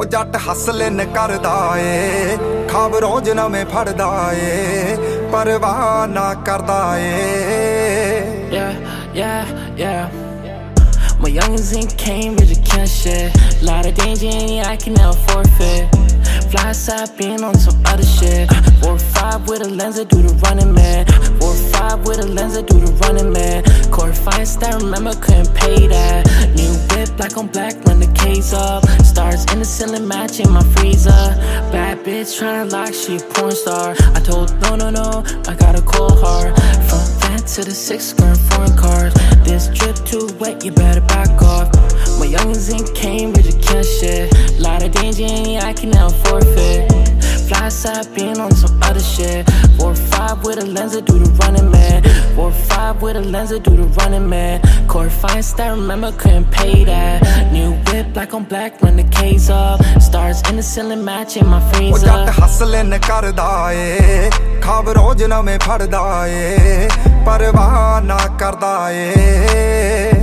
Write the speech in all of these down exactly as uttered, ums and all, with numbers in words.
ਉਹ ਜੱਟ ਹਸਲਨ ਕਰਦਾ ਏ, ਖਾਬ ਰੋਜ਼ ਨਵੇਂ ਫੜਦਾ ਏ, ਪਰਵਾਹ ਨਾ ਕਰਦਾ ਏ। Yeah, yeah, yeah. My youngins in Cambridge, you can't shit. Lot of danger and yeah, I can never forfeit. Fly side being on some other shit. Four five with a lens, I do the running man. Four five with a lens, I do the running man. Court fights that remember couldn't pay that. New whip, black on black, run the K's up. Stars in the ceiling, matching my freezer. Bad bitch tryna lock, she a porn star. I told no, no, no, I got a cold heart. From that to the six, skirt foreign cars. This drip too wet, you better back off. My youngins in Cambridge, you can't shit. Lot of danger and yeah, I can never forfeit. Fly side being on some other shit. Four five with a lens, I do the running man. Four five with a lens, I do the running man. Court fights that remember couldn't pay that. New whip, black on black, run the K's up. Stars in the ceiling, matching my freezer. ਉਹ ਜੱਟ ਹਸਲਨ ਕਰਦਾ ਏ, ਖਾਬ ਰੋਜ਼ ਨਵੇਂ ਫੜਦਾ ਏ, ਪਰਵਾਹ ਨਾ ਕਰਦਾ ਏ।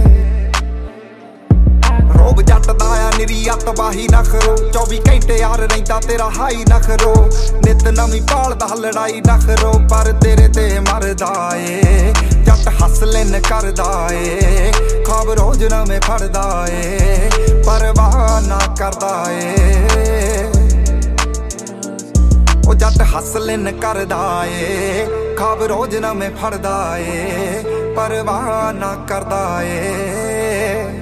ਰੋਬ ਜੱਟ ਦਾ ਆ ਨਿਰੀ ਅਤਵਾਹੀ ਨਖਰੋ, ਚੌਵੀ ਘੰਟੇ ਯਾਰ ਰਹਿੰਦਾ ਤੇਰਾ ਹਾਈ ਨਖਰੋ। ਨਿਤ ਨਵੀਂ ਭਾਲਦਾ ਲੜਾਈ ਨਖਰੋ, ਪਰ ਤੇਰੇ ਤੇ ਮਰਦਾ ਏ। ਜੱਟ ਹਸਲਨ ਕਰਦਾ ਏ, ਖਾਬ ਰੋਜ਼ ਨਵੇਂ ਫੜਦਾ ਏ, ਪਰਵਾਹ ਨਾ ਕਰਦਾ ਏ। ਉਹ ਜੱਟ ਹਸਲਨ ਕਰਦਾ ਏ, ਖਾਬ ਰੋਜ਼ ਨਵੇਂ ਫੜਦਾ ਏ, ਪਰਵਾਹ ਨਾ ਕਰਦਾ ਏ।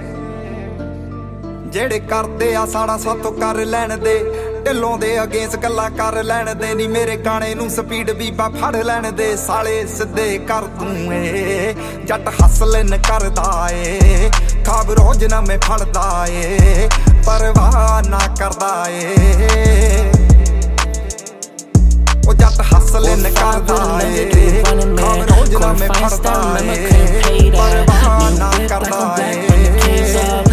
ਜਿਹੜੇ ਕਰਦੇ ਆ ਸਾੜਾ ਸਾਤੋਂ ਕਰ ਲੈਣ ਦੇ, ਢਿੱਲੋਂ ਦੇ ਅਗੇਂਸ ਗੱਲਾਂ ਕਰ ਲੈਣ ਦੇ। ਨੀ ਮੇਰੇ ਗਾਣੇ ਨੂੰ ਸਪੀਡ ਬੀਬਾ ਫੜ ਲੈਣ ਦੇ, ਸਾਲੇ ਸਿੱਧੇ ਕਰ ਤੂੰ ਏ। ਜੱਟ ਹਸਲਨ ਕਰਦਾ ਏ, ਖਾਬ ਰੋਜ਼ ਨਵੇਂ ਫੜਦਾ ਏ, ਪਰਵਾਹ ਨਾ ਕਰਦਾ ਏ। ਉਹ ਜੱਟ ਹਸਲਨ ਕਰਦਾ ਏ, ਖਾਬ ਰੋਜ਼ ਨਵੇਂ ਫੜਦਾ ਏ, ਪਰਵਾਹ ਨਾ ਕਰਦਾ ਏ।